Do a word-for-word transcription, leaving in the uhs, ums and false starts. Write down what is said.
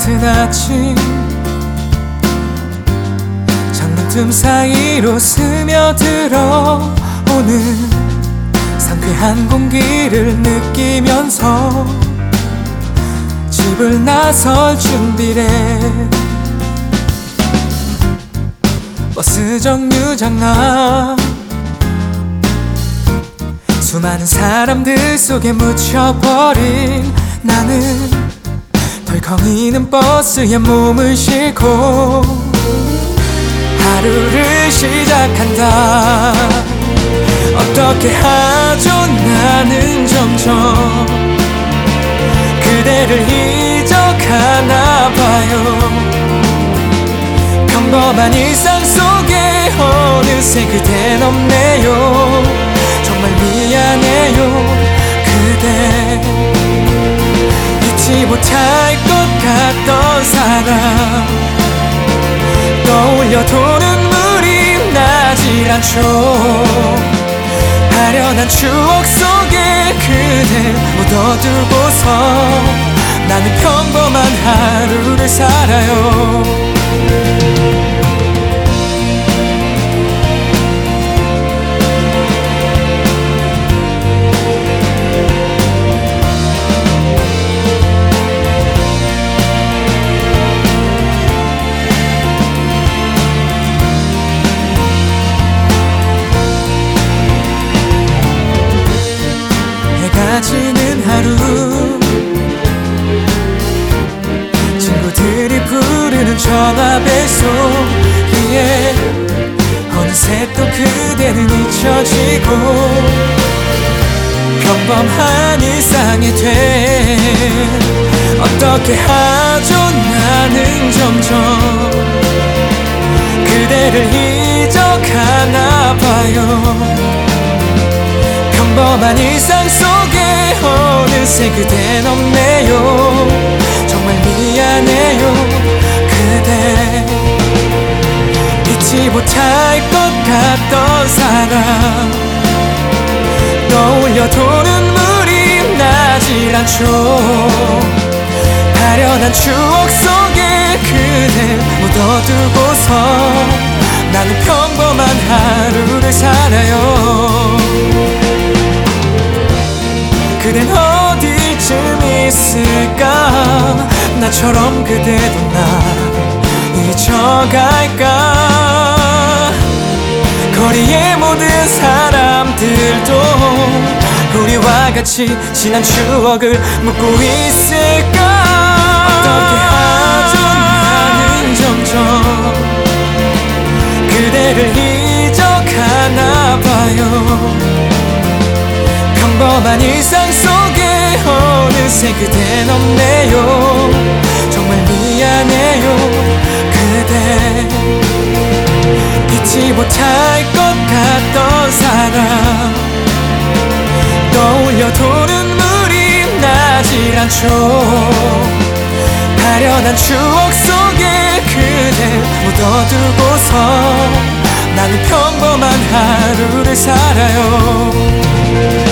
같은 아침, 창문 틈 사이로 스며들어 오는 상쾌한 공기를 느끼면서 집을 나설 준비래. 버스 정류장 앞, 수많은 사람들 속에 묻혀버린 나는 덜컹이는 버스에 몸을 싣고 하루를 시작한다. 어떻게 하죠? 나는 점점 그대를 잊어가나 봐요. 평범한 일상 속에 어느새 그댄 없네요. 정말 미안해요. 그대 잊지 못할 것 같던 사람, 떠올려도 눈물이 나질 않죠. 아련한 추억 속에 그댈 묻어두고서 나는 평범한 하루를 살아요. 지는 하루, 친구들이 부르는 전화벨소 위에 어느새 또 그대는 잊혀지고 평범한 일상이 돼. 어떻게 하죠? 나는 점점 그대를 잊어가나 봐요. 평범한 일상 속에 어느새 그댄 없네요. 정말 미안해요. 그대 잊지 못할 것 같던 사람, 떠올려도 눈물이 나질 않죠. 아련한 추억 속에 그댈 묻어두고서 나는 평범한 하루를 살아요. 그댄 어디쯤 있을까? 나처럼 그대도 날 잊어갈까? 거리의 모든 사람들도 우리와 같이 지난 추억을 묻고 있을까? 어떻게 하죠? 나는 점점 그대를 잊어가나 봐요. 평범한 일상 속에 어느새 그댄 없네요. 정말 미안해요. 그대 잊지 못할 것 같던 사람, 떠올려도 눈물이 나질 않죠. 아련한 추억 속에 그댈 묻어두고서 나는 평범한 하루를 살아요.